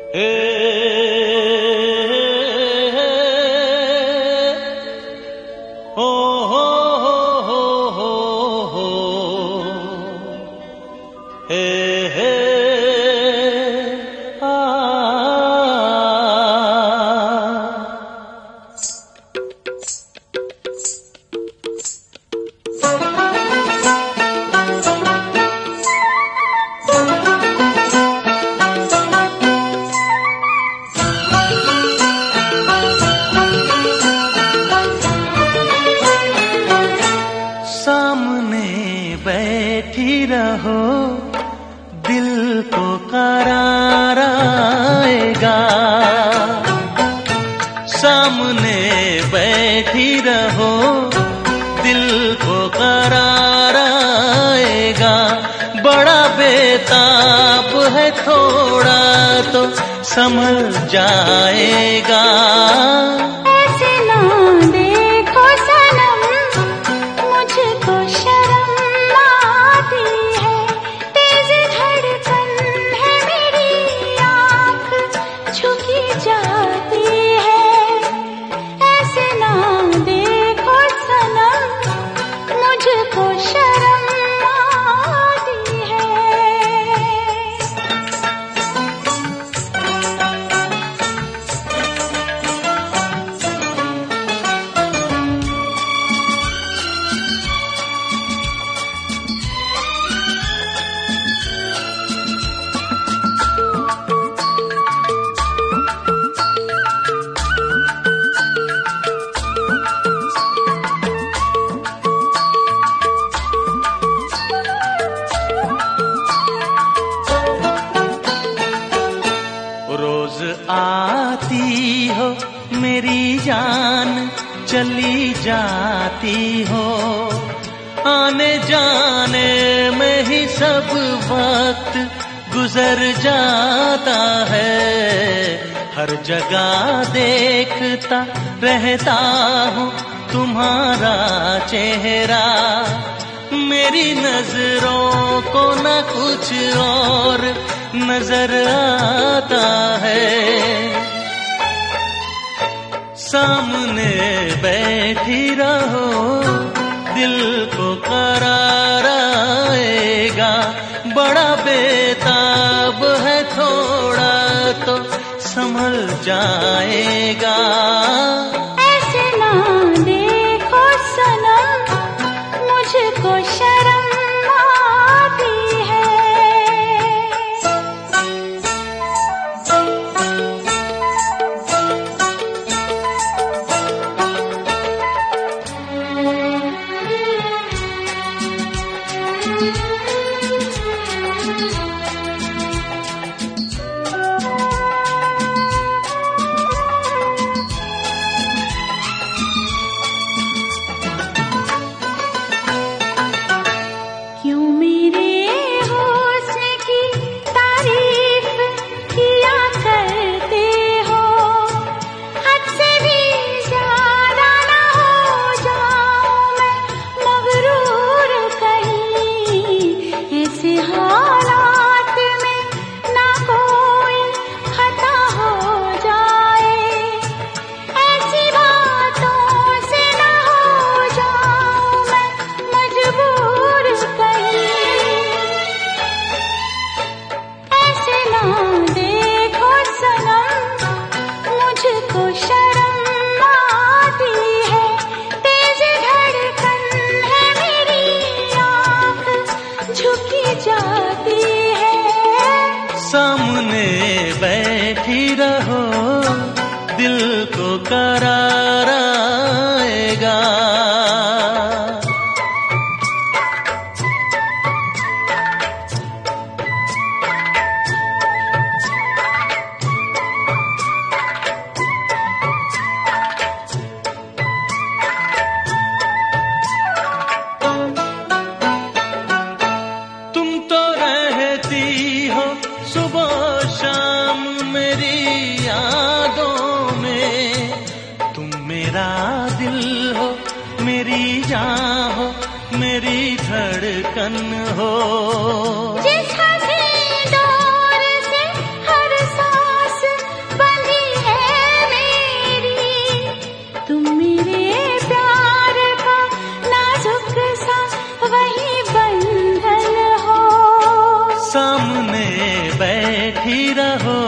बैठी रहो, दिल को करार आएगा। सामने बैठी रहो, दिल को करार आएगा। बड़ा बेताब है, थोड़ा तो संभल जाएगा। ऐसे ना देखो सनम, मुझको शर्म आती है। तेज धड़कन है मेरी, आँख झुकी जाती है। ऐसे ना देखो सनम, मुझको शर्म आती है। रोज आती हो मेरी जान, चली जाती हो। आने जाने में ही सब वक्त गुजर जाता है। हर जगह देखता रहता हूँ तुम्हारा चेहरा। मेरी नजरों को न कुछ और नजर आता है। सामने बैठी रहो, दिल को करार आएगा। बड़ा बेताब है, थोड़ा तो संभल जाएगा। ऐसे ना देखो सनम, मुझको शर्म आती है। क्यों मेरे हुस्न की तारीफ किया करते हो? हद से भी ज्यादा ना हो जाऊं मैं मगरूर कहीं। ऐसे हालात में ना कोई खता हो जाए। ऐसी बातों से ना हो जाऊं मैं मजबूर कहीं। ऐसे ना देखो सनम, मुझको शर्म आती है। तेज धड़कन है मेरी, आँख झुकी जाती है। सामने बैठी रहो, दिल को करार आएगा। तुम तो रहती हो सुबह शाम मेरी यादों में। तुम मेरा दिल हो, मेरी जान हो, मेरी धड़कन हो। जिस हसी दौर से हर सांस सामने बैठी रहो,